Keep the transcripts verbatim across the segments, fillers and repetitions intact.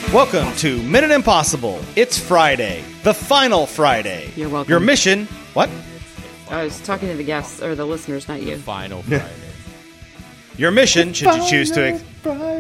Welcome to Minute Impossible. It's Friday, the final Friday. You're welcome. Your mission, what? I was talking to the guests, or the listeners, not you. Final Friday. Your mission, should you choose to... Ex-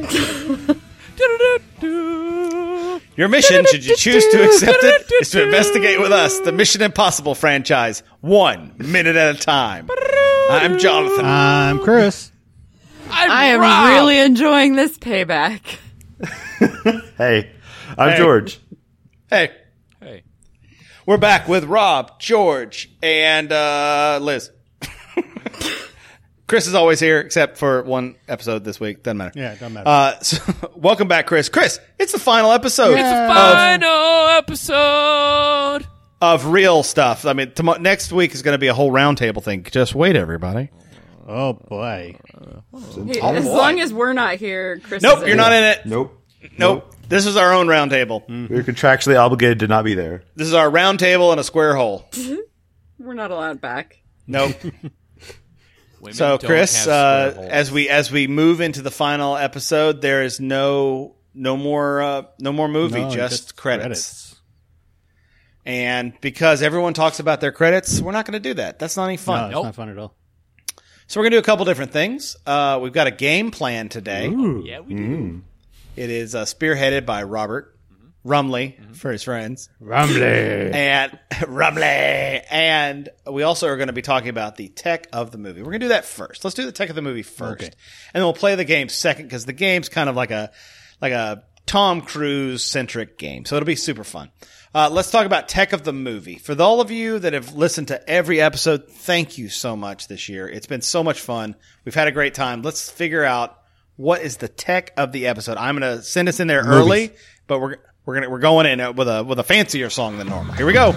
Your mission, should you choose to accept it, is to investigate with us the Mission Impossible franchise, one minute at a time. I'm Jonathan. I'm Chris. I'm I am Rob. really enjoying this payback. Hey, I'm Hey. George. Hey, Hey. we're back with Rob, George, and uh, Liz. Chris is always here, except for one episode this week. Doesn't matter. Yeah, it doesn't matter. Uh, so, welcome back, Chris. Chris, it's the final episode It's the of, final episode. of real stuff. I mean, tomorrow, next week is going to be a whole roundtable thing. Just wait, everybody. Oh, boy. Hey, as long as we're not here, Chris Nope, is you're not in it. Nope. Nope. This is our own roundtable. We're contractually obligated to not be there. This is our roundtable in a square hole. We're not allowed back. Nope. Women So, don't Chris, have uh, square holes. as we as we move into the final episode, there is no no more uh, no more movie, No, just, credits. And because everyone talks about their credits, we're not going to do that. That's not any No, fun. it's Nope. not fun at all. So we're going to do a couple different things. Uh, we've got a game plan today. yeah, we do. It is uh, spearheaded by Robert Rumley for his friends. Rumbly. And Rumley. And we also are going to be talking about the tech of the movie. We're going to do that first. Let's do the tech of the movie first. Okay. And then we'll play the game second because the game's kind of like a like a Tom Cruise centric game. So it'll be super fun. Uh, let's talk about tech of the movie. For all of you that have listened to every episode, thank you so much this year. It's been so much fun. We've had a great time. Let's figure out what is the tech of the episode. I'm going to send us in there early, but we're we're going to we're going in with a with a fancier song than normal. Here we go.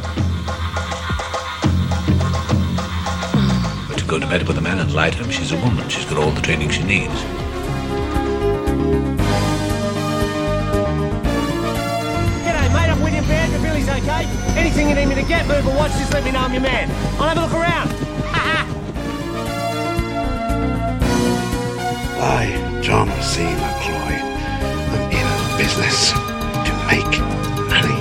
But to go to bed with a man and lie to him, she's a woman. She's got all the training she needs. G'day, mate. I'm William Baird. The Billy's okay. Anything you need me to get, move or watch, just let me know I'm your man. I'll have a look around. I, John C. McCloy, am in business to make money.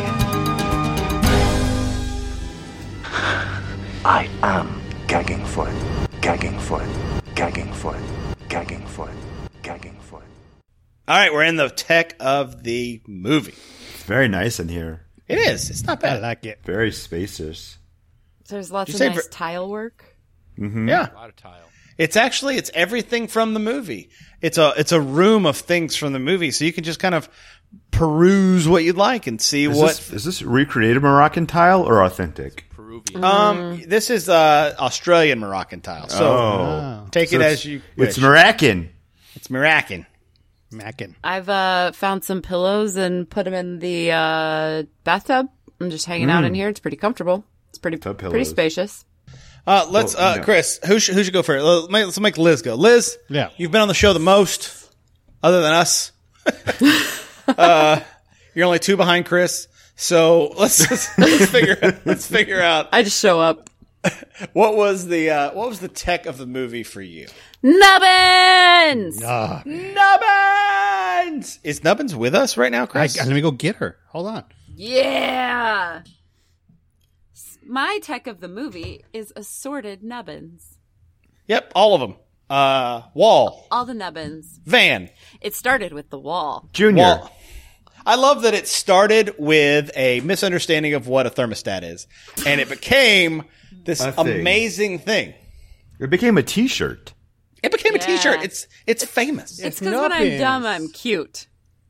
I am gagging for it, gagging for it, gagging for it, gagging for it, gagging for it. All right, we're in the tech of the movie. It's very nice in here. It is. It's not I bad. like it. Very spacious. There's lots You of say nice for- tile work. Yeah. A lot of tile. It's actually it's everything from the movie. It's a it's a room of things from the movie, so you can just kind of peruse what you'd like and see Is what. this, is this recreated Moroccan tile or authentic? Peruvian. Um, this is uh, Australian Moroccan tile. So Oh. take So it it's- as you wish. It's Moroccan. It's Moroccan. Mackin. I've uh, found some pillows and put them in the uh, bathtub. I'm just hanging out in here. It's pretty comfortable. It's pretty Tub pretty pillows. spacious. Uh, let's Well, uh, no. Chris. Who should who should go first? Let's make, let's make Liz go. Liz, Yeah. you've been on the show the most, other than us. uh, you're only two behind Chris. So let's let's, let's figure out, let's figure out I just show up. what was the uh, what was the tech of the movie for you. Nubbins! Ah, Nubbins! Is Nubbins with us right now, I, Chris? let me go get her. Hold on. Yeah! My tech of the movie is assorted nubbins. Yep, all of them. Uh, Wall, All the nubbins. Van, It started with the wall. Junior. Wall. I love that it started with a misunderstanding of what a thermostat is, and it became this A thing. amazing thing. It became a t-shirt. It became a Yeah. T-shirt. It's it's famous. It's because when I'm nubbins. dumb, I'm cute.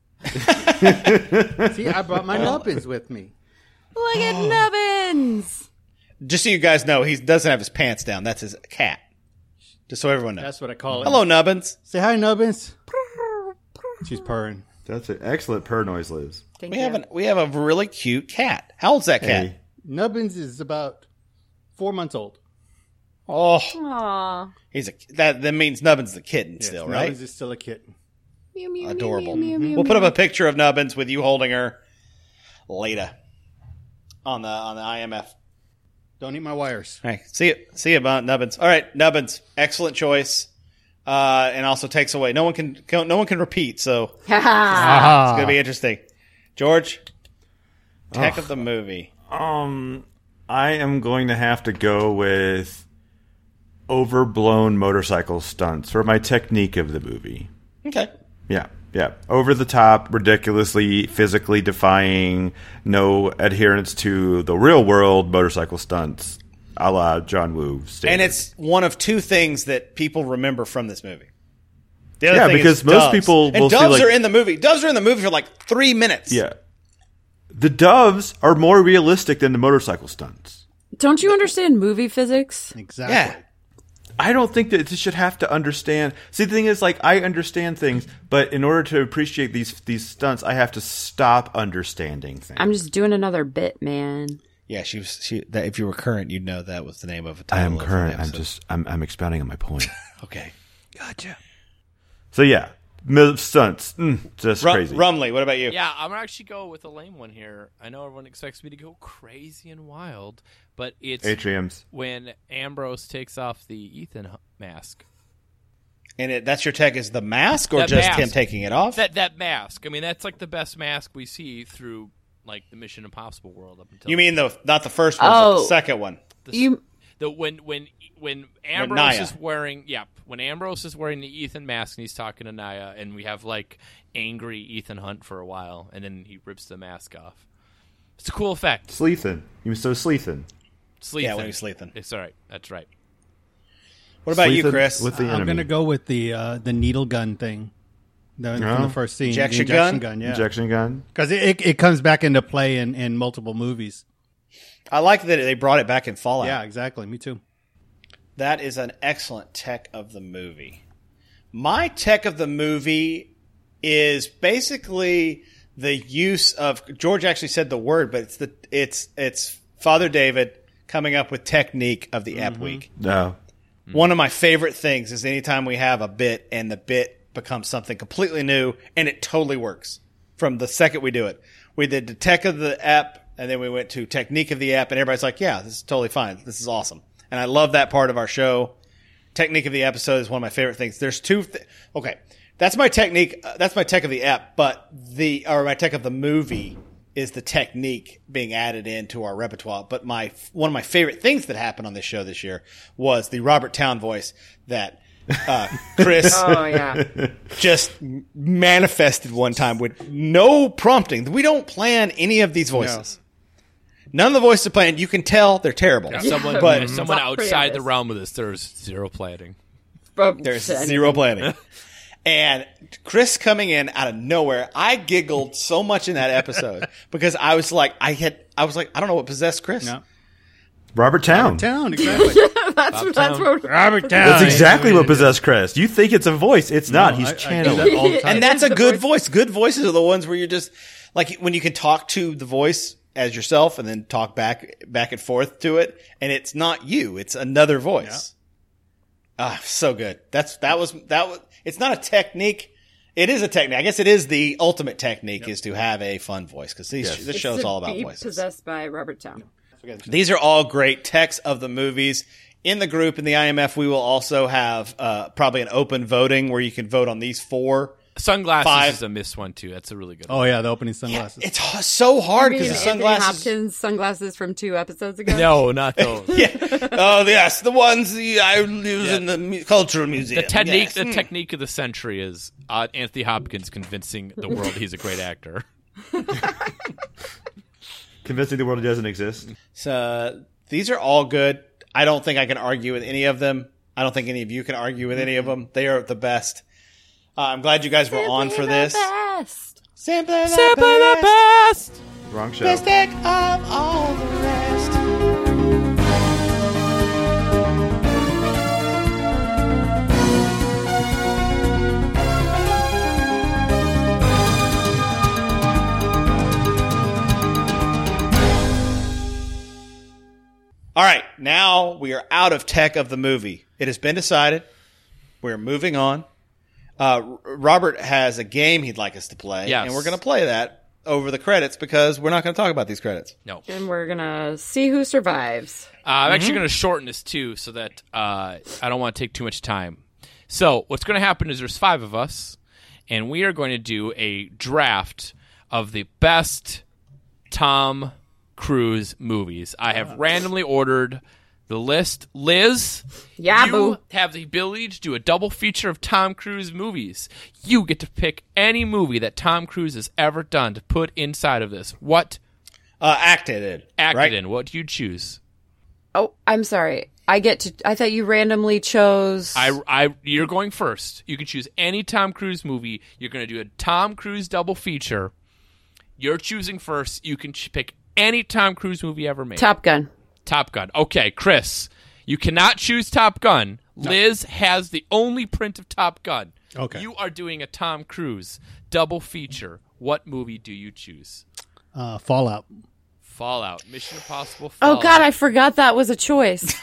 See, I brought my nubbins with me. Look at nubbins! Just so you guys know, he doesn't have his pants down. That's his cat. Just so everyone knows. That's what I call it. Hello, Nubbins. Say hi, nubbins. She's purring. That's an excellent purr noise, Liz. Thank We you. have an, we have a really cute cat. How old's that cat? Hey. Nubbins is about four months old. Oh, Aww. he's a that that means Nubbins the kitten Yes, still, right? Nubbins is still a kitten. Mew, mew, mew, Adorable. mew, mew, mew, We'll put mew. up a picture of Nubbins with you holding her later on the on the I M F. Don't eat my wires. All right, see you, see you about Nubbins. All right, Nubbins, excellent choice, uh, and also takes away. No one can no one can repeat, so it's Ah. gonna be interesting. George, tech of the movie. Um, I am going to have to go with overblown motorcycle stunts for my technique of the movie. Okay. Yeah, yeah. Over the top, ridiculously physically defying, no adherence to the real world motorcycle stunts, a la John Woo. Standard. And it's one of two things that people remember from this movie. The other Yeah, thing because is most doves. people and will see, doves like- are in the movie. Doves are in the movie for like three minutes. Yeah. The doves are more realistic than the motorcycle stunts. Don't you understand movie physics? Exactly. Yeah. I don't think that it should have to understand. See, the thing is, like, I understand things, but in order to appreciate these these stunts, I have to stop understanding things. I'm just doing another bit, man. Yeah, she was. She. That, if you were current, you'd know that was the name of a I title. am of an current. I'm episode. just. I'm. I'm expounding on my point. Okay. Gotcha. So yeah, mil- stunts, mm, just Rum, crazy. Rumley, what about you? Yeah, I'm gonna actually go with a lame one here. I know everyone expects me to go crazy and wild, but it's Atriums. when Ambrose takes off the Ethan h- mask. And it, that's your tech is the mask, or That just mask. him taking it off? That that mask. I mean, that's like the best mask we see through like the Mission Impossible world up until You mean the not the first one, but Oh. the second one? the, You the when when when Ambrose Naya. is wearing yeah when Ambrose is wearing the Ethan mask and he's talking to Naya, and we have like angry Ethan Hunt for a while, and then he rips the mask off. It's a cool effect. Sleethin. You so Sleethin. Sleep. Yeah, when he's sleeping. It's all right. That's right. What about you, Sleethin Chris? With the I'm enemy. gonna go with the uh, the needle gun thing. The, Oh. From the first scene, Injection the injection gun? gun, yeah, Injection gun. because it, it it comes back into play in, in multiple movies. I like that they brought it back in Fallout. Yeah, exactly. Me too. That is an excellent tech of the movie. My tech of the movie is basically the use of George actually said the word, but it's the it's it's Father David coming up with technique of the Ep Week. No. One of my favorite things is anytime we have a bit and the bit becomes something completely new and it totally works from the second we do it. We did the tech of the Ep and then we went to technique of the Ep and everybody's like, yeah, this is totally fine. This is awesome. And I love that part of our show. Technique of the episode is one of my favorite things. There's two. Th- okay. That's my technique. Uh, that's my tech of the Ep, but the, or my tech of the movie is the technique being added into our repertoire. But my, one of my favorite things that happened on this show this year was the Robert Town voice that, uh, Chris oh yeah. just manifested one time with no prompting. We don't plan any of these voices. None of the voices are planned. You can tell they're terrible. Someone, But- someone It's pretty outside the obvious. realm of this, there's zero planning. There's zero planning. And Chris coming in out of nowhere, I giggled so much in that episode because I was like, I had, I was like, I don't know what possessed Chris. No. Robert Town. Town, exactly. That's that's what Robert Town. That's exactly what possessed Chris. You think it's a voice. It's not. No, He's I- I do channeling. that all the time. And that's a the good voice. voice. Good voices are the ones where you're just like when you can talk to the voice as yourself and then talk back, back and forth to it. And it's not you. It's another voice. Ah, so good. That's, that was, that was, it's not a technique. It is a technique. I guess it is the ultimate technique is to have a fun voice because these, Yes. this show's to all about be voices. possessed by Robert Town. These are all great texts of the movies. In the group, in the I M F, we will also have uh, probably an open voting where you can vote on these four. Sunglasses Five. is a missed one too. That's a really good Oh one. yeah, the opening sunglasses. It's h- so hard I mean, because the Anthony sunglasses. Hopkins sunglasses from two episodes ago. No, not those. Yeah. Oh, yes, the ones the, I use in the mu- cultural museum. The technique, Yes. the Mm. technique of the century is uh, Anthony Hopkins convincing the world he's a great actor. Convincing the world it doesn't exist. So these are all good. I don't think I can argue with any of them. I don't think any of you can argue with any of them. They are the best. Uh, I'm glad you guys were on for this. Best. Simply the Simply the best. best. Wrong show. Best deck of all the rest. All right, now we are out of tech of the movie. It has been decided. We're moving on. Uh, R- Robert has a game he'd like us to play, Yes. and we're going to play that over the credits because we're not going to talk about these credits. No. And we're gonna see who survives. Uh, I'm actually going to shorten this too, so that uh, I don't want to take too much time. So what's going to happen is there's five of us, and we are going to do a draft of the best Tom Cruise movies. I have randomly ordered the list. Liz, Yeah, you boo. have the ability to do a double feature of Tom Cruise movies. You get to pick any movie that Tom Cruise has ever done to put inside of this. What Uh, acted in. acted right? in? What do you choose? Oh, I'm sorry. I get to. I thought you randomly chose. I, I, you're going first. You can choose any Tom Cruise movie. You're going to do a Tom Cruise double feature. You're choosing first. You can ch- pick any Tom Cruise movie ever made. Top Gun. Top Gun. Okay, Chris, you cannot choose Top Gun. Liz has the only print of Top Gun. Okay. You are doing a Tom Cruise double feature. What movie do you choose? Uh, Fallout. Fallout. Mission Impossible Oh Fallout. God, I forgot that was a choice.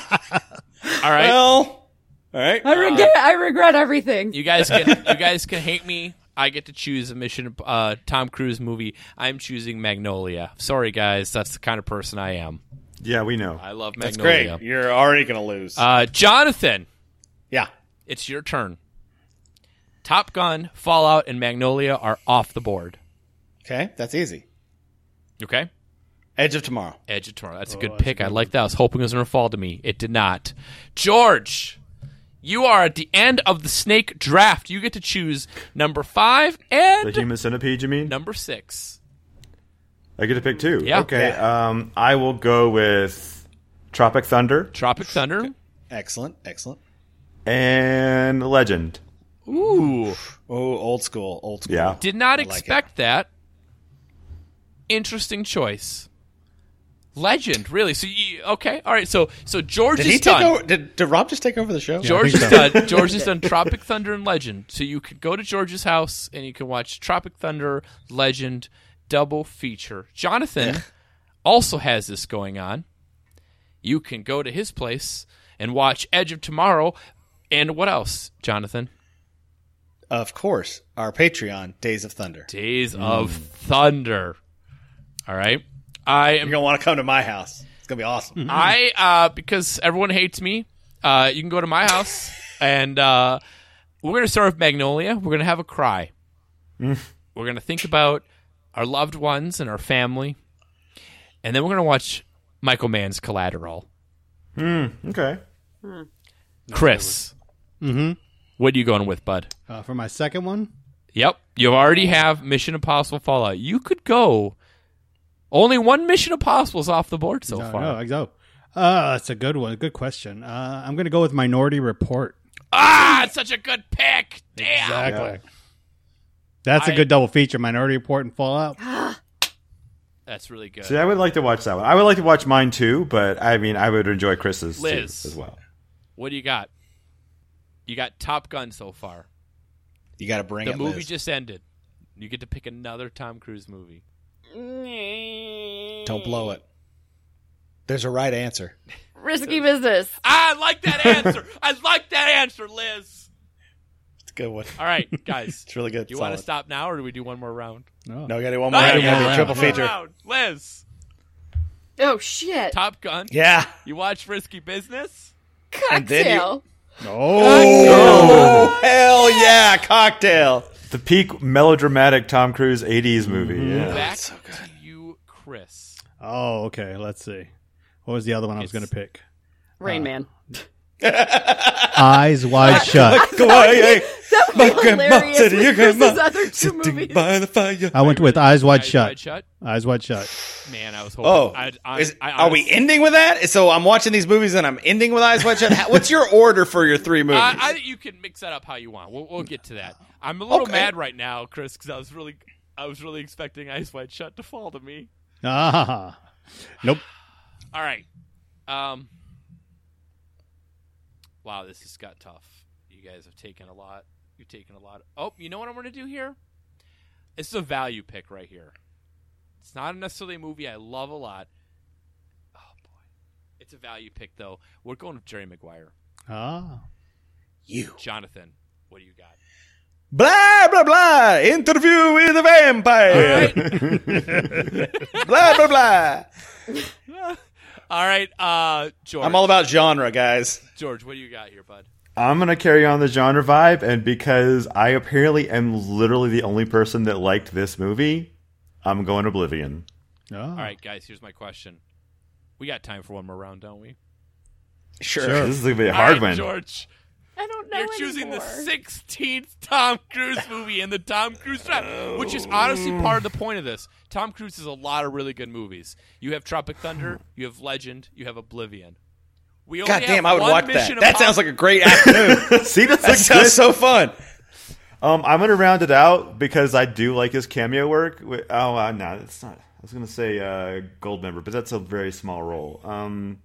All right. Well, all right. I regret. I regret everything. You guys can you guys can hate me. I get to choose a Mission uh, Tom Cruise movie. I'm choosing Magnolia. Sorry, guys. That's the kind of person I am. Yeah, we know. I love That's Magnolia. great. You're already going to lose. Uh, Jonathan, yeah. it's your turn. Top Gun, Fallout, and Magnolia are off the board. Okay, that's easy. Okay? Edge of Tomorrow. Edge of Tomorrow. That's a good pick. I like that. I was hoping it was going to fall to me. It did not. George, you are at the end of the snake draft. You get to choose number five The and Human Centipede, you mean? number six. I get to pick two. Yeah. Okay. Um, I will go with Tropic Thunder Tropic Thunder. Excellent, excellent. and Legend. Ooh. Oh, old school, old school. Yeah. Did not I like expect that. Interesting choice. Legend, really. So you, okay, all right. So so George Did is he take done. over? Did, did Rob just take over the show? George think is so. done. George has done Tropic Thunder and Legend. So you could go to George's house and you can watch Tropic Thunder, Legend, double feature. Jonathan also has this going on. You can go to his place and watch Edge of Tomorrow. And what else, Jonathan? Of course, our Patreon, Days of Thunder. Days of Thunder. All right. I You're am gonna want to come to my house. It's gonna be awesome. I uh because everyone hates me, uh you can go to my house and uh we're gonna start with Magnolia. We're gonna have a cry. We're gonna think about our loved ones and our family. And then we're gonna watch Michael Mann's Collateral. Okay. Chris. Mm-hmm. What are you going with, bud? Uh, for my second one, Yep. You already have Mission Impossible Fallout. You could go. Only one Mission Impossible is off the board so no, far. no, no. Uh, that's a good one. Good question. Uh, I'm going to go with Minority Report. Ah, it's such a good pick. Damn. Exactly. That's a I- good double feature. Minority Report and Fallout. That's really good. See, I would like to watch that one. I would like to watch mine too, but I mean, I would enjoy Chris's Liz. too, as well. What do you got? You got Top Gun so far. You got to bring The it. movie Liz. just ended. You get to pick another Tom Cruise movie. Don't blow it. There's a right answer. Risky business. I like that answer. I like that answer, Liz. It's a good one. All right, guys. It's really good. Do you want to Solid. stop now, or do we do one more round? No. No, we got to do one more. All round. right, We gotta do yeah, a triple one more feature. round. Liz, Oh shit. Top Gun. Yeah. You watch Risky Business? And then you- Cocktail. Oh, hell yeah, Cocktail. The peak melodramatic Tom Cruise eighties movie. Yeah. Back to you, Chris. Oh, okay. Let's see. What was the other one I was going to pick? Rain Man. Eyes Wide Shut. Go on, hey, That my would be grandma hilarious said with your Chris's grandma other two sitting movies. by the fire. I went with Eyes Wide Eyes Shut. Wide Shut. Eyes Wide Shut. Man, I was hoping. Oh, I, I, is, I, are we ending with that? So I'm watching these movies and I'm ending with Eyes Wide Shut. How- What's your order for your three movies? I, I, you can mix that up how you want. We'll, we'll get to that. I'm a little Okay. mad right now, Chris, because I was really, I was really expecting Eyes Wide Shut to fall to me. Ah. Nope. All right. Um. Wow, this has got tough. You guys have taken a lot. You've taken a lot. Oh, you know what I'm going to do here? This is a value pick right here. It's not necessarily a movie I love a lot. Oh boy, it's a value pick though. We're going with Jerry Maguire. Ah. you. Jonathan, what do you got? Blah, blah, blah. Interview with a vampire. Blah, blah, blah. All right, uh, George. I'm all about genre, guys. George, what do you got here, bud? I'm going to carry on the genre vibe, and because I apparently am literally the only person that liked this movie, I'm going Oblivion. Oh. All right, guys. Here's my question. We got time for one more round, don't we? Sure. This is going to be a All hard right, one. George. I don't know You're choosing anymore. the sixteenth Tom Cruise movie in the Tom Cruise draft, which is honestly part of the point of this. Tom Cruise has a lot of really good movies. You have Tropic Thunder, you have Legend, you have Oblivion. We only God damn, have I would one watch Mission that. That Impossible- sounds like a great afternoon. See, that's That like sounds good. so fun. Um, I'm going to round it out because I do like his cameo work. Wi- Oh, uh, no, it's not. I was going to say uh, Gold Member, but that's a very small role. Um,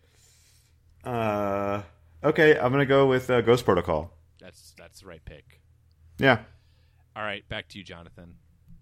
uh, okay, I'm going to go with uh, Ghost Protocol. That's that's the right pick. Yeah. All right, back to you, Jonathan.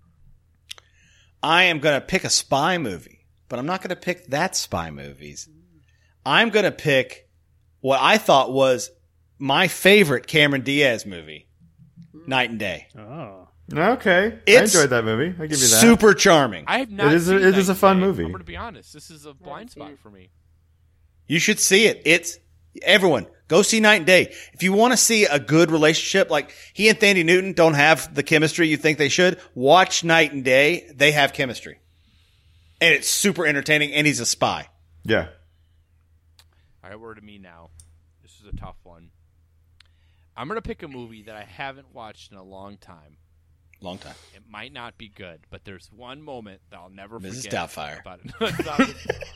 I am going to pick a spy movie, but I'm not going to pick that spy movies. I'm going to pick what I thought was my favorite Cameron Diaz movie, Night and Day. Oh. Okay. It's I enjoyed that movie. I'll give you that. Super charming. I have not. It is a- seen it is a Night fun and Day. movie. I'm going to be honest. This is a blind spot for me. You should see it. It's everyone go see Night and Day. If you want to see a good relationship, like he and Thandie Newton don't have the chemistry you think they should, watch Night and Day. They have chemistry. And it's super entertaining, and he's a spy. Yeah. All right, word to me now. This is a tough one. I'm going to pick a movie that I haven't watched in a long time. Long time. It might not be good, but there's one moment that I'll never Missus forget. Doubtfire. About it.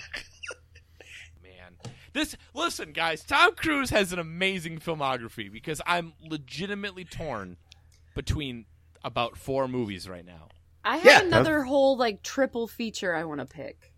Man, this listen, guys. Tom Cruise has an amazing filmography because I'm legitimately torn between about four movies right now. I have Yeah. another whole like triple feature I want to pick.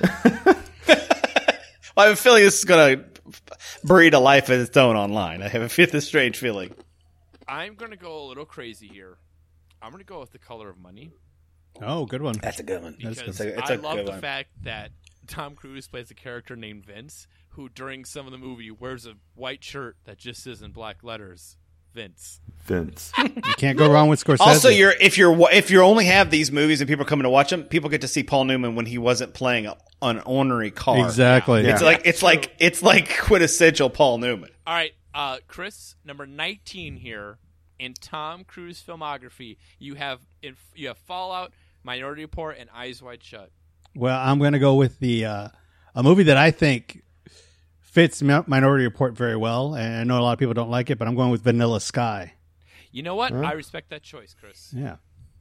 I have a feeling this is going to breed a life of its own online. I have a fifth strange feeling. I'm going to go a little crazy here. I'm going to go with The Color of Money Oh, good one. That's a good one. because It's a, it's I a love good the one. fact that Tom Cruise plays a character named Vince, who during some of the movie wears a white shirt that just says in black letters, Vince. Vince. You can't go wrong with Scorsese. Also, you're if you're if you only have these movies and people are coming to watch them, people get to see Paul Newman when he wasn't playing a, an ornery car. exactly. Yeah. It's like it's like it's like quintessential Paul Newman. All right, uh, Chris, number nineteen here in Tom Cruise filmography. You have in, you have Fallout, Minority Report, and Eyes Wide Shut. Well, I'm going to go with the uh, a movie that I think fits Mi- Minority Report very well, and I know a lot of people don't like it, but I'm going with Vanilla Sky. You know what? I respect that choice, Chris. Yeah.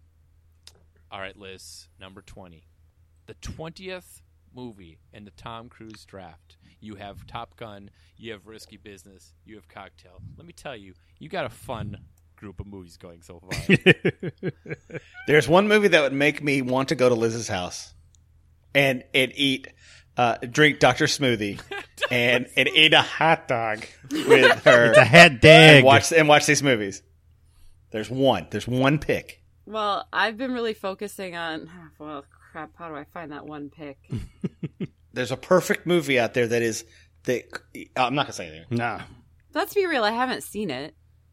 All right, Liz, number twenty. The twentieth movie in the Tom Cruise draft. You have Top Gun, you have Risky Business, you have Cocktail. Let me tell you, you got a fun group of movies going so far. There's one movie that would make me want to go to Liz's house and and eat, uh, drink Doctor Smoothie and and eat a hot dog with her It's a head and dig. watch and watch these movies. There's one. There's one pick. Well, I've been really focusing on. Well, crap. How do I find that one pick? There's a perfect movie out there that is that I'm not gonna say anything. Nah. Let's be real. I haven't seen it.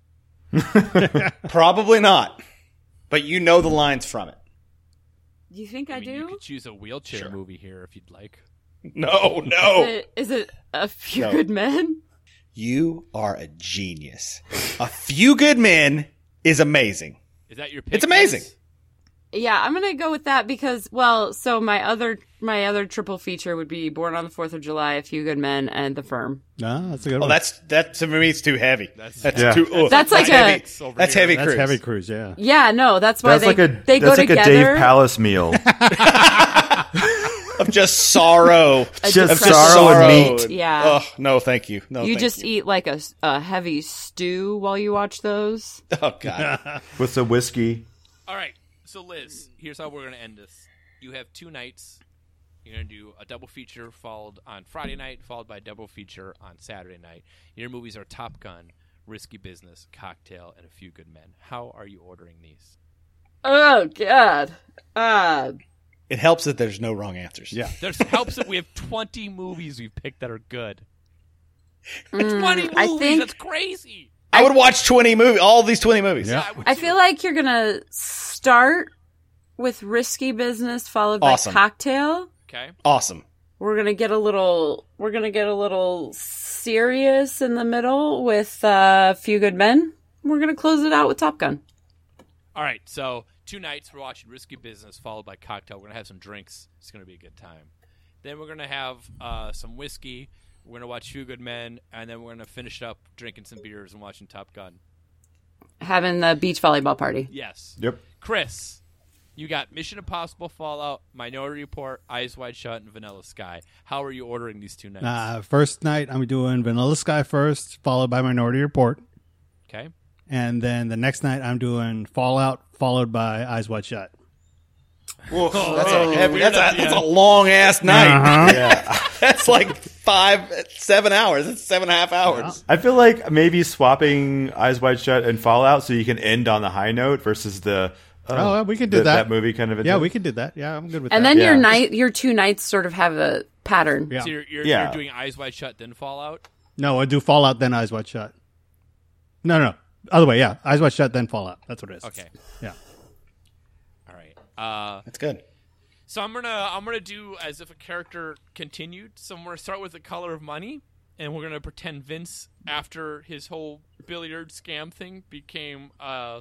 Probably not, but you know the lines from it. Do you think I, I mean, do? you could choose a wheelchair Sure. movie here if you'd like. No, Is, no. it, is it A Few No. Good Men? You are a genius. A Few Good Men is amazing. Is that your pick? It's amazing. Liz? Yeah, I'm gonna go with that because, well, so my other my other triple feature would be Born on the Fourth of July, A Few Good Men, and The Firm. Nah, that's a good Oh, one. that's that to me. It's too heavy. That's- That's, Yeah. too. ugh. That's like heavy. a- Over That's here. heavy That's cruise. Heavy Cruise, yeah. Yeah, no, that's why That's they like a they that's go like together. a Dave Palace meal. Of just sorrow. Just Of just sorrow and meat. Yeah. Oh no, thank you. No, you thank just you. eat like a, a heavy stew while you watch those. Oh god. With some whiskey. All right. So, Liz, here's how we're going to end this. You have two nights. You're going to do a double feature followed on Friday night, followed by a double feature on Saturday night. Your movies are Top Gun, Risky Business, Cocktail, and A Few Good Men. How are you ordering these? Oh God. Uh, It helps that there's no wrong answers. Yeah. There's helps that we have twenty movies we've picked that are good. twenty movies. I think- That's crazy. I would watch twenty movies. All these twenty movies. Yeah. I, would I too. feel like you're gonna start with Risky Business, followed by Awesome. Cocktail. Okay. Awesome. We're gonna get a little. We're gonna get a little serious in the middle with uh, A Few Good Men. We're gonna close it out with Top Gun. All right, so two nights we're watching Risky Business, followed by Cocktail. We're gonna have some drinks. It's gonna be a good time. Then we're gonna have uh, some whiskey. We're gonna watch Few Good Men, and then we're gonna finish up drinking some beers and watching Top Gun. Having the beach volleyball party. Yes. Yep. Chris, you got Mission Impossible: Fallout, Minority Report, Eyes Wide Shut, and Vanilla Sky. How are you ordering these two nights? Uh, first night, I'm doing Vanilla Sky first, followed by Minority Report. Okay. And then the next night, I'm doing Fallout, followed by Eyes Wide Shut. Whoa, that's a heavy, that's a, that's a long ass night. Uh-huh. Yeah. That's like five, seven hours. That's seven and a half hours. I feel like maybe swapping Eyes Wide Shut and Fallout so you can end on the high note versus the uh, Oh, well, we can do the- that. that movie kind of a Yeah, thing. we can do that. Yeah, I'm good with And that. then your Yeah. night, your two nights sort of have a pattern. Yeah. So you're, you're, Yeah. you're doing Eyes Wide Shut, then Fallout? No, I do Fallout, then Eyes Wide Shut. No, no, no. Other way, yeah. Eyes Wide Shut, then Fallout. That's what it is. Okay. Yeah. All right. Uh, That's good. so I'm gonna I'm gonna do as if a character continued. So I'm gonna start with The Color of Money, and we're gonna pretend Vince, after his whole billiard scam thing, became uh,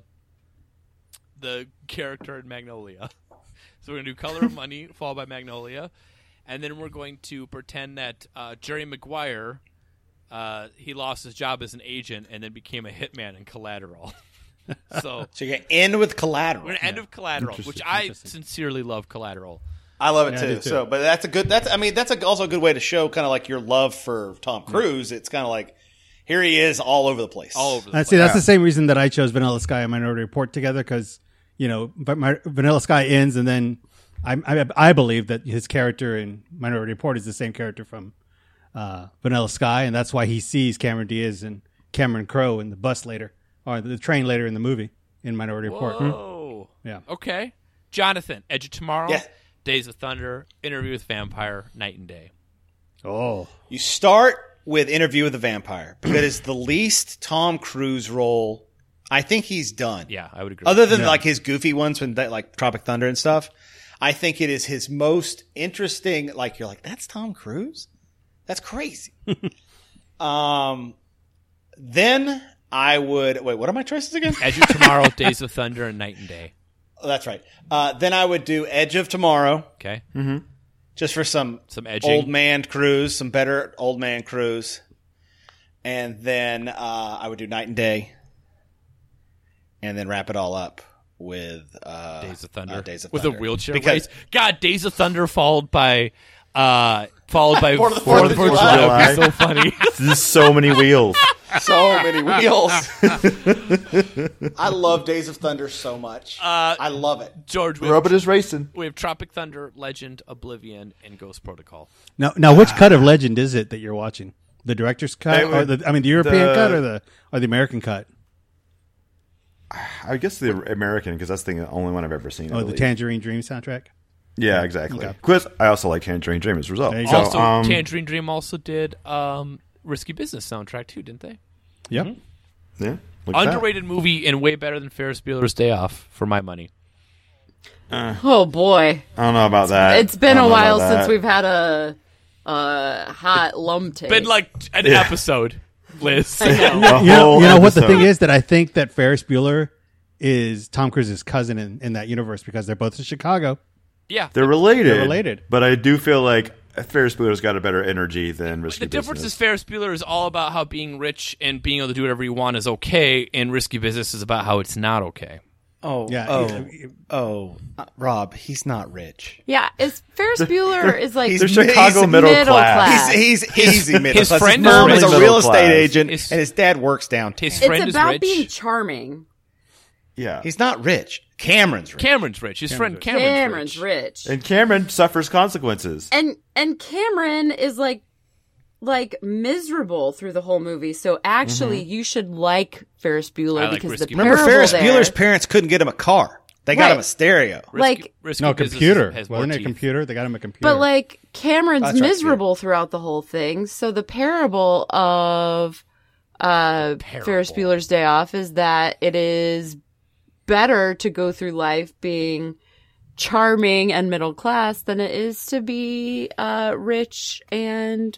the character in Magnolia. So we're gonna do Color of Money, followed by Magnolia, and then we're going to pretend that uh, Jerry Maguire. Uh, he lost his job as an agent and then became a hitman in Collateral. so So you're going to end with Collateral. we're gonna end of Collateral, which Interesting, I interesting. sincerely love. Collateral. I love it Yeah, I too. do too. So, but that's a good. That's I mean that's a, also a good way to show kind of like your love for Tom Cruise. It's kind of like here he is all over the place. All over the I place. see. That's the same reason that I chose Vanilla Sky and Minority Report together because you know, but my Vanilla Sky ends, and then I, I I believe that his character in Minority Report is the same character from uh, Vanilla Sky, and that's why he sees Cameron Diaz and Cameron Crowe in the bus later, or the train later in the movie in Minority Report. Whoa. Yeah. Okay. Jonathan, Edge of Tomorrow, Yeah. Days of Thunder, Interview with Vampire, Night and Day. Oh, You start with Interview with the Vampire because it's the least Tom Cruise role I think he's done. Yeah, I would agree. Other than like his goofy ones when that, like Tropic Thunder and stuff, I think it is his most interesting. Like you're like, that's Tom Cruise. That's crazy. um, then I would wait. What are my choices again? Edge of Tomorrow, Days of Thunder, and Night and Day. Oh, that's right. Uh, then I would do Edge of Tomorrow Okay. just for some Some edging. old man Cruise, some better old man Cruise, and then uh, I would do Night and Day, and then wrap it all up with uh, Days of Thunder. uh, Days of with Thunder. a wheelchair Because- race. God, Days of Thunder followed by uh followed by Fourth of the Fourth Fourth of of July. July. Would be so funny. There's so many wheels. So many wheels. I love Days of Thunder so much. Uh, I love it. George, we have, Robot is racing. we have Tropic Thunder, Legend, Oblivion, and Ghost Protocol. now now which cut of Legend is it that you're watching? The director's cut, It or would- the I mean the European the- cut, or the or the American cut, I guess the American, because that's the only one I've ever seen. I or the believe. Tangerine Dream soundtrack? Yeah, exactly. Okay. Because I also like Tangerine Dream as a result. There you So, go. Also, um, Tangerine Dream also did um, Risky Business soundtrack too, didn't they? Yep. yeah, look at that. Underrated movie and way better than Ferris Bueller's Day Off for my money. Oh boy, I don't know about that. it's been I a don't know while about since that. we've had a, a hot lum take. Been like an Yeah. episode, Liz. A You know, whole you know what the episode. thing is that I think that Ferris Bueller is Tom Cruise's cousin in, in that universe because they're both in Chicago. Yeah. They're related. They're related. But I do feel like Ferris Bueller's got a better energy than Risky The difference Business. is Ferris Bueller is all about how being rich and being able to do whatever you want is okay, and Risky Business is about how it's not okay. Oh, Yeah. oh, oh, uh, Rob, he's not rich. yeah, is Ferris Bueller is like he's- They're He's Chicago middle, middle class. class. He's he's easy middle his class. friend his mom is is a middle real estate class. agent, His- and his dad works downtown. His friend it's is about rich. being charming. Yeah. He's not rich. Cameron's rich. Cameron's rich. His friend rich. Cameron's, Cameron's rich. rich. And Cameron suffers consequences. and and Cameron is like like miserable through the whole movie. So actually, you should like Ferris Bueller I like because Risky the Bueller. Remember, parable Ferris there, Bueller's parents couldn't get him a car. They got Right. him a stereo. Risky, Like- Risky No, Business computer. has more Wasn't it a teeth. computer? They got him a computer. but like Cameron's That's right, miserable throughout the whole thing. So the parable of uh, Parable. Ferris Bueller's Day Off is that it is better to go through life being charming and middle class than it is to be uh, rich and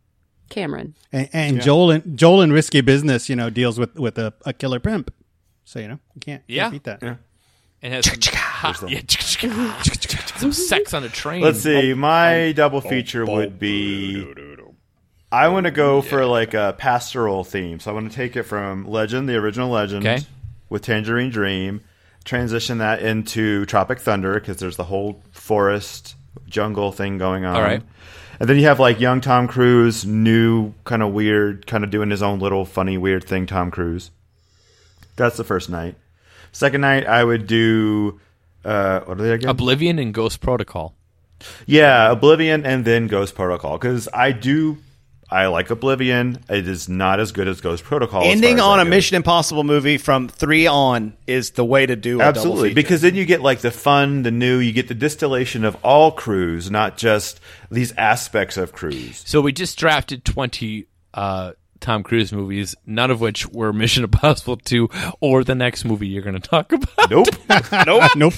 Cameron. and, and Joel and Joel in Risky Business, you know, deals with with a, a killer pimp. So you know you can't, Yeah. can't beat that. Yeah. And has some, hot, yeah, some sex on a train. Let's see. My double feature would be. I want to go for like a pastoral theme. So I want to take it from Legend, the original Legend, Okay. with Tangerine Dream, transition that into Tropic Thunder because there's the whole forest jungle thing going on. All right. And then you have like young Tom Cruise, new kind of weird, kind of doing his own little funny weird thing. Tom Cruise. That's the first night. Second night, I would do uh, what are they again? Oblivion and Ghost Protocol. Yeah, Oblivion and then Ghost Protocol because I do I like Oblivion. It is not as good as Ghost Protocol. as Ending far as on that a goes. Mission Impossible movie from three on is the way to do a double Absolutely, feature. because then you get like the fun, the new. You get the distillation of all Cruise, not just these aspects of Cruise. So we just drafted twenty uh, Tom Cruise movies, none of which were Mission Impossible two or the next movie you're going to talk about. Nope. nope. Nope.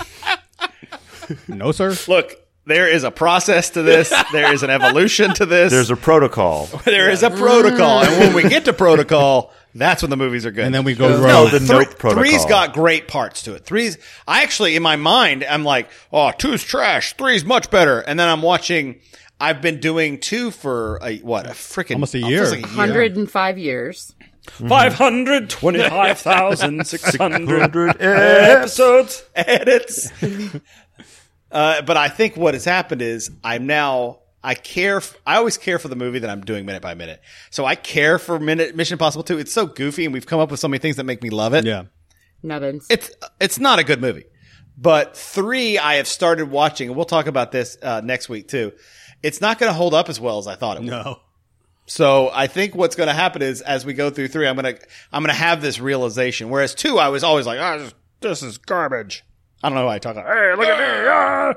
No, sir. Look, there is a process to this. There is an evolution to this. There's a protocol. there is a protocol, and when we get to protocol, that's when the movies are good. And then we go no, rogue. The three- Nope protocol. Three's got great parts to it. Three's, I actually, in my mind, I'm like, oh, two's trash. Three's much better. And then I'm watching. I've been doing two for a, what a freaking Almost a oh, year. feels like a one hundred five years. Five hundred twenty-five thousand six hundred Hundred episodes, edits. uh, but I think what has happened is I'm now I care. F- I always care for the movie that I'm doing minute by minute. So I care for minute Mission Impossible two. It's so goofy, and we've come up with so many things that make me love it. Yeah. Nubbins. It's it's not a good movie, but three I have started watching, and we'll talk about this uh, next week too. It's not going to hold up as well as I thought it would. No. So I think what's going to happen is as we go through three, I'm going to I'm going to have this realization. Whereas two, I was always like, oh, this, this is garbage. I don't know why I talk like, hey, look at me, ah,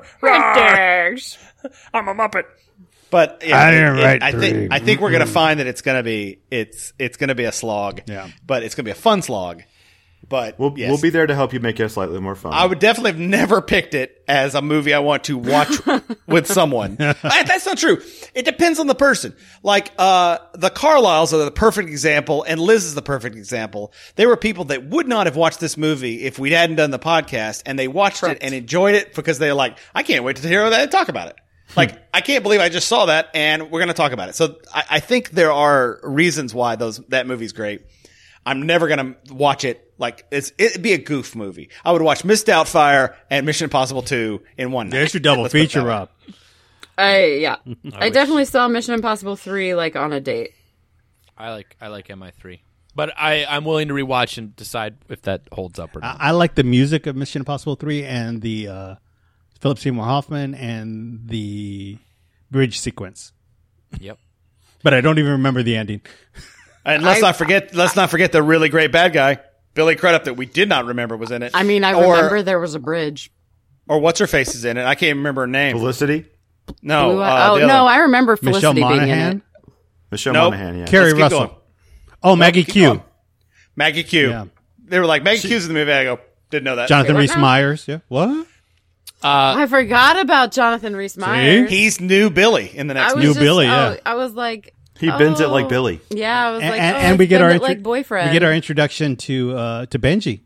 ah, I'm a Muppet. But yeah, I didn't it- it- write I three. think I think we're going to find that it's going to be it's it's going to be a slog. Yeah. But it's going to be a fun slog. But We'll, yes. we'll be there to help you make it slightly more fun. I would definitely have never picked it as a movie I want to watch with someone. I- that's not true. It depends on the person. Like, uh, the Carlyles are the perfect example, and Liz is the perfect example. They were people that would not have watched this movie if we hadn't done the podcast, and they watched it and enjoyed it because they're like, I can't wait to hear that and talk about it. Like, I can't believe I just saw that, and we're going to talk about it. So I, I think there are reasons why those that movie's great. I'm never going to watch it. Like, it's, it'd be a goof movie. I would watch Miss Doubtfire and Mission Impossible two in one night. There's your double Let's put it feature, that way. Rob. I yeah. I, definitely saw Mission Impossible three like on a date. I like I like M I three, but I I'm willing to rewatch and decide if that holds up or not. I, I like the music of Mission Impossible three and the uh, Philip Seymour Hoffman and the bridge sequence. Yep. But I don't even remember the ending. And let's I- not forget, let's not forget the really great bad guy, Billy Crudup, that we did not remember was in it. I mean, I or, remember there was a bridge. Or what's her face is in it. I can't even remember her name. Felicity, No. Blue- uh, oh the other no, one. I remember Michelle Felicity being in Monaghan? it. Michelle Nope. Monaghan. Yeah. Carrie Let's keep Russell. going. Oh, Maggie keep Q. going. Maggie Q. Yeah. They were like, Maggie Q's in the movie. I go, didn't know that. Jonathan Wait, what Rhys now? Myers. Yeah. What? Uh, I forgot about Jonathan Rhys Myers. He's new Billy in the I next was New just, Billy, oh, yeah. I was like, He bends it oh. like Billy. yeah, I was And, like, and, oh, and we let's get our bend it intro- like boyfriend. we get our introduction to uh, to Benji.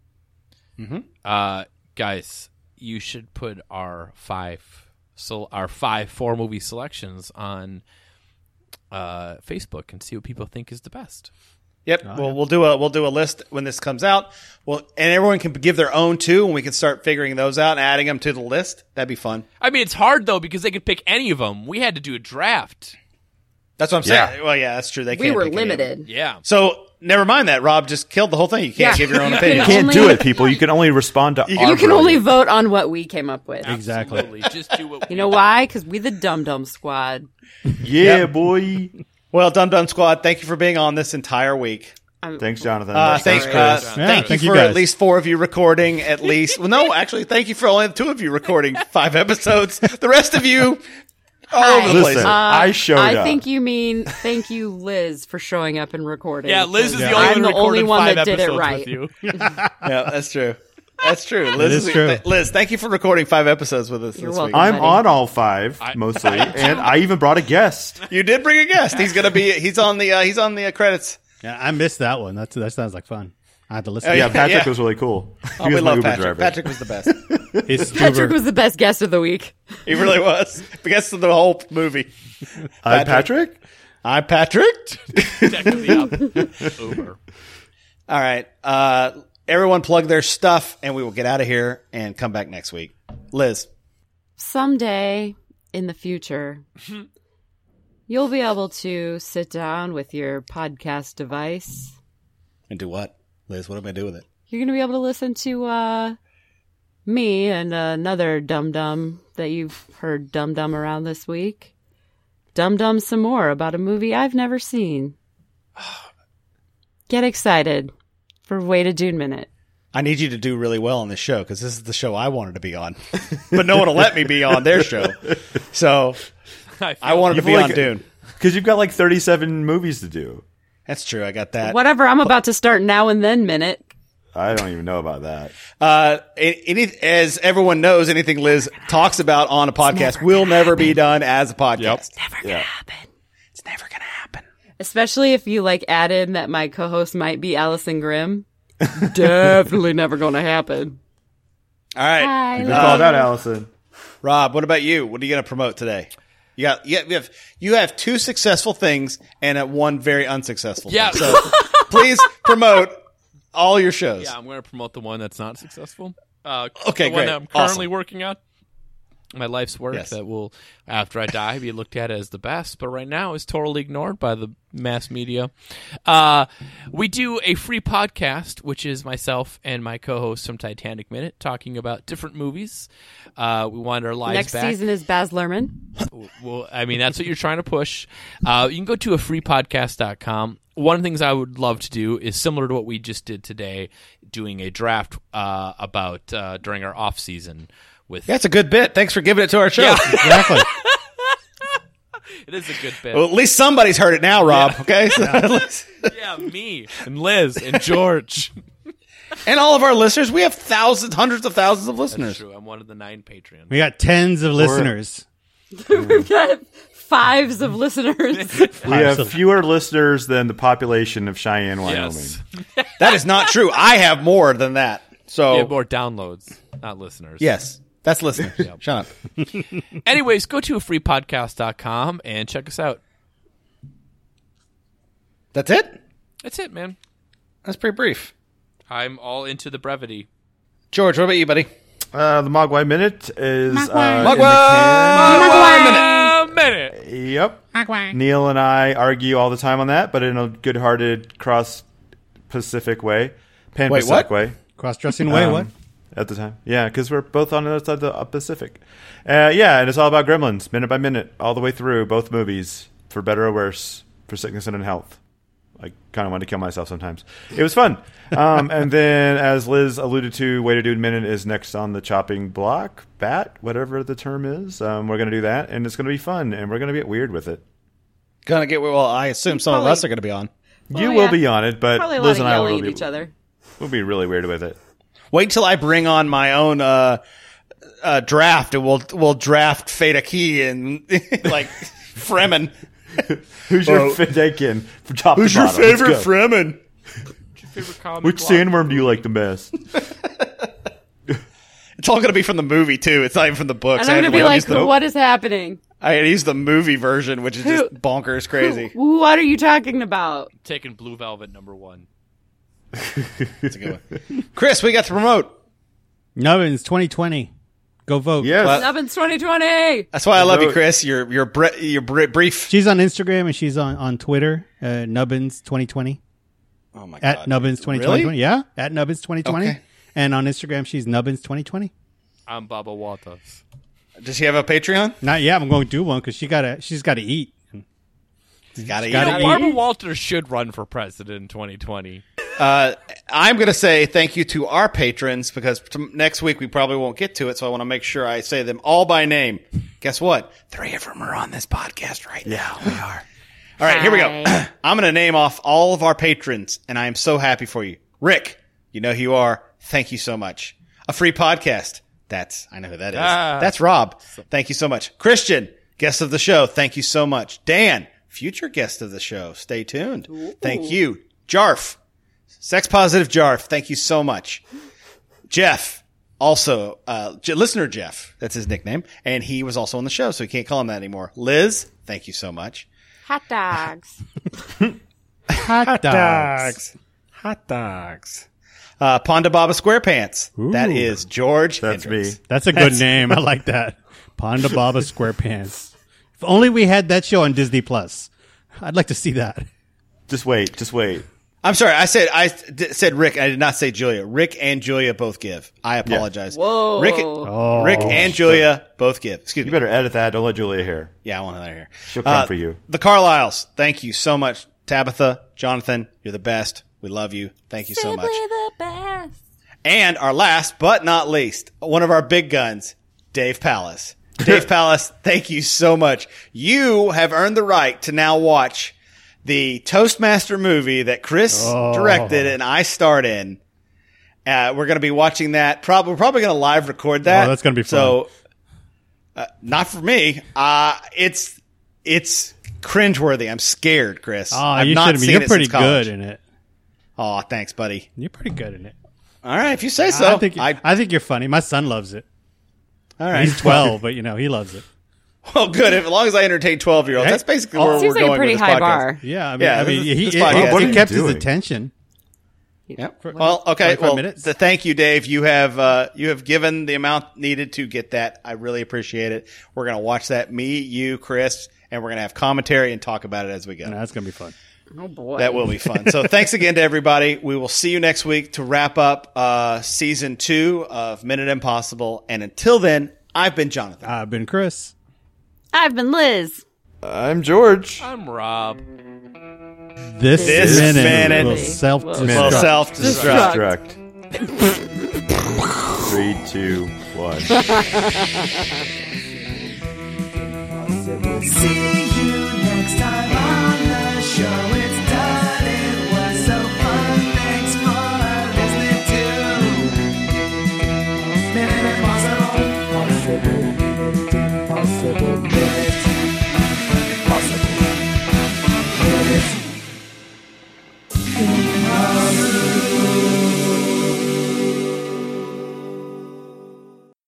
uh, guys, you should put our five so our five four movie selections on uh, Facebook and see what people think is the best. Yep. well, we'll do a we'll do a list when this comes out. Well, and everyone can give their own too, and we can start figuring those out and adding them to the list. That'd be fun. I mean, it's hard though because they could pick any of them. We had to do a draft. That's what I'm saying. Yeah. Well, yeah, that's true. They we can't were pick any of them. limited. Yeah. So never mind that. Rob just killed the whole thing. You can't Yeah. give your own You opinion. can Can't only- do it, people. You can only respond to. You our You can only brilliance. vote on what we came up with. Exactly. Absolutely. Just do what You know why? Because we the Dum Dum Squad. Yeah, boy. Well, Dum Dum Squad, thank you for being on this entire week. I'm, Thanks, Jonathan. Uh, That's thanks, nice, uh, Chris. Yeah, thank you thank for you at guys. least four of you recording at least. Well, no, actually, thank you for only two of you recording five episodes. The rest of you all over the place. Listen, Uh, I showed I up. think you mean thank you, Liz, for showing up and recording. Yeah, Liz is because the only I'm one the only recorded one five that did it episodes right. with you. Yeah, that's true. That's true. Liz, is true. th- Liz, thank you for recording five episodes with us You're this welcome. week. I'm buddy. on all five mostly, and I even brought a guest. You did bring a guest. He's gonna be. He's on the. Uh, he's on the uh, credits. Yeah, I missed that one. That's that sounds like fun. I had to listen. Oh, Yeah, Patrick yeah. was really cool. Oh, he we was my love Uber Patrick. driver. Patrick was the best. His Patrick Uber- was the best guest of the week. He really was. Guess of the whole movie. I'm Patrick. I'm Patrick. Deck of the up. Uber. All right. Uh, everyone plug their stuff, and we will get out of here and come back next week. Liz. Someday in the future, you'll be able to sit down with your podcast device. And do what? Liz, what am I do with it? You're going to be able to listen to uh, me and another dum dum that you've heard dum dum around this week. Dum dum some more about a movie I've never seen. Get excited for Wait a Dude Minute. I need you to do really well on this show because this is the show I wanted to be on. But no one will let me be on their show. So I, I wanted to You've be only on got- Dune. Because you've got like thirty-seven movies to do. That's true. I got that. Whatever, I'm about to start Now and Then Minute. I don't even know about that. Uh, any, as everyone knows, anything Liz talks about on a podcast will never be done as a podcast. Never gonna Yeah. happen. It's never going to happen. Especially if you like add in that my co-host might be Allison Grimm. Definitely never gonna happen. All right. Hi, Good call love. that, Allison. Rob, what about you? What are you going to promote today? You got you have you have two successful things and a one very unsuccessful. Yeah. Thing. So please promote all your shows. Yeah, I'm going to promote the one that's not successful. Uh, Okay, the one great. that I'm currently Awesome. working on. My life's work Yes. that will, after I die, be looked at as the best, but right now is totally ignored by the mass media. Uh, we do a free podcast, which is myself and my co-host from Titanic Minute, talking about different movies. Uh, we want our lives Next back. season is Baz Luhrmann. Well, I mean, that's what you're trying to push. Uh, you can go to a free podcast dot com. One of the things I would love to do is similar to what we just did today, doing a draft uh, about uh, during our off season. With That's a good bit. Thanks for giving it to our show. Yeah. Exactly. It is a good bit. Well, at least somebody's heard it now, Rob. Okay. So at least- Yeah, me and Liz and George. and all of our listeners. We have thousands, hundreds of thousands of That's listeners. true. I'm one of the nine Patreons. We got tens of listeners. We've got fives of listeners. We have fewer listeners than the population of Cheyenne, Wyoming. Yes. That is not true. I have more than that. So We have more downloads, not listeners. yes, that's listeners. Yep. Shut up. Anyways, go to a free podcast dot com and check us out. That's it. That's it, man. That's pretty brief. I'm all into the brevity. George, what about you, buddy? Uh, the Mogwai Minute is uh, in the Mogwai! A minute. can. Yep. Neil and I argue all the time on that, but in a good-hearted, cross-Pacific way. Pan-Pacific what? way. Cross-dressing way, Um, what? At the time. Yeah, because we're both on the other side of the uh, Pacific. Uh, yeah, and it's all about Gremlins, minute by minute, all the way through, both movies, for better or worse, for sickness and in health. I kind of wanted to kill myself sometimes. It was fun. Um, and then, as Liz alluded to, Wait a Dude Minute is next on the chopping block, bat, whatever the term is. Um, we're going to do that, and it's going to be fun, and we're going to get weird with it. Gonna get well. I assume some Probably- of us are gonna be on. Well, you yeah. will be on it, but Probably a lot Liz of and I yelling will at be, each other. we'll be really weird with it. Wait till I bring on my own uh, uh, draft, and we'll we'll draft Feta Key and like Fremen. Who's your Oh. Fedaykin from top Who's to your bottom? Let's favorite go. Fremen? Favorite comic Which block? sandworm do you like the best? It's all gonna be from the movie too. It's not even from the books. And I'm I going had to be to like, use the, what is happening? I had to use the movie version, which is Who- just bonkers crazy. What are you talking about? Taking Blue Velvet number one. That's a good one. Chris, we got to promote. Nubbins twenty twenty. Go vote. Yes. What? Nubbins twenty twenty. That's why I love you, Vote. Chris. You're you're bre- you're bre- brief. She's on Instagram and she's on, on Twitter, uh, Nubbins twenty twenty. Oh my At god, Nubbins twenty twenty. Really? Yeah, at Nubbins twenty twenty. Okay. And on Instagram, she's Nubbins twenty twenty. I'm Baba Waters. Does she have a Patreon? Not yet. I'm going to do one because she gotta. She's got to eat. Got to gotta eat. eat. Barbara Walters should run for president in twenty twenty. Uh, I'm going to say thank you to our patrons because t- next week we probably won't get to it, so I want to make sure I say them all by name. Guess what? Three of them are on this podcast right now. We are. All right, here we go. Hi. I'm going to name off all of our patrons, and I am so happy for you. Rick, you know who you are. Thank you so much. A free podcast. That's, I know who that is. Ah. That's Rob. Thank you so much. Christian, guest of the show. Thank you so much. Dan, future guest of the show. Stay tuned. Thank you. Jarf. Sex Positive Jarf, thank you so much. Jeff, also, uh, J- listener Jeff, that's his nickname, and he was also on the show, so he can't call him that anymore. Liz, thank you so much. Hot dogs. Hot dogs. Hot dogs. Uh, Ponda Baba SquarePants. Ooh. That is George That's Hendricks. me. That's a good name. I like that. Ponda Baba SquarePants. If only we had that show on Disney Plus. I'd like to see that. Just wait. Just wait. I'm sorry, I said I d- said Rick, I did not say Julia. Rick and Julia both give. I apologize. Whoa. Rick, Oh. Rick and Julia both give. Excuse You me. better edit that. Don't let Julia hear. Yeah, I want that here. She'll come for you. The Carlisles, thank you so much. Tabitha, Jonathan, you're the best. We love you. Thank you so much. Simply the best. And our last but not least, one of our big guns, Dave Pallas. Dave Pallas, thank you so much. You have earned the right to now watch the Toastmaster movie that Chris Oh. directed and I starred in. Uh, we're going to be watching that. Prob- we're probably going to live record that. Oh, that's gonna be So, uh, not for me. Uh, it's it's cringeworthy. I'm scared, Chris. Oh, I've you not should have. seen You're it pretty since college. good in it. Oh, thanks, buddy. You're pretty good in it. All right, if you say so. I think I, I think you're funny. My son loves it. all right. He's twelve, but you know he loves it. Well, good. If, as long as I entertain twelve-year-olds, Hey, that's basically oh, where Seems we're like going a pretty with this high podcast. bar. Yeah, I mean, Yeah, I mean, this- he, this he, podcast- he What are you kept his doing? attention. Yep. For- Well, okay. twenty-five Well, minutes. the, thank you, Dave. You have uh, you have given the amount needed to get that. I really appreciate it. We're gonna watch that. Me, you, Chris, and we're gonna have commentary and talk about it as we go. No, that's gonna be fun. Oh boy. That will be fun. So thanks again to everybody. We will see you next week to wrap up uh, season two of Minute Impossible. And until then, I've been Jonathan. I've been Chris. I've been Liz. I'm George. I'm Rob. This, This minute, minute will will self-destruct. Well, self-destruct. Destruct. Three, two, one. See you next time on the show.